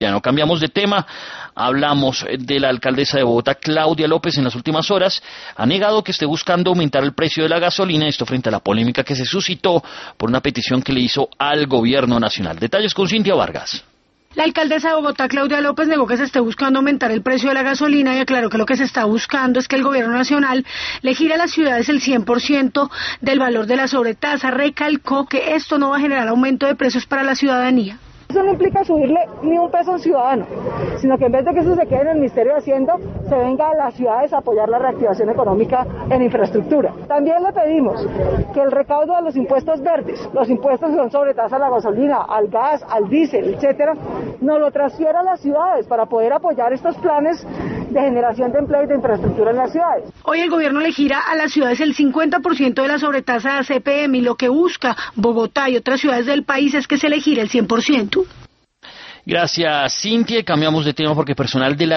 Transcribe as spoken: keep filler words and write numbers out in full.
No cambiamos de tema, hablamos de la alcaldesa de Bogotá, Claudia López, en las últimas horas ha negado que esté buscando aumentar el precio de la gasolina, esto frente a la polémica que se suscitó por una petición que le hizo al gobierno nacional. Detalles con Cintia Vargas. La alcaldesa de Bogotá, Claudia López, negó que se esté buscando aumentar el precio de la gasolina y aclaró que lo que se está buscando es que el gobierno nacional le gire a las ciudades el cien por ciento del valor de la sobretasa. Recalcó que esto no va a generar aumento de precios para la ciudadanía. Eso no implica subirle ni un peso a un ciudadano, sino que en vez de que eso se quede en el Ministerio de Hacienda, se venga a las ciudades a apoyar la reactivación económica en infraestructura. También le pedimos que el recaudo de los impuestos verdes, los impuestos que son sobre tasa a la gasolina, al gas, al diésel, etcétera, nos lo transfiera a las ciudades para poder apoyar estos planes de generación de empleo y de infraestructura en las ciudades. Hoy el gobierno le gira a las ciudades el cincuenta por ciento de la sobretasa de A C P M y lo que busca Bogotá y otras ciudades del país es que se le gire el cien por ciento. Gracias, Cintia. Cambiamos de tema porque personal de la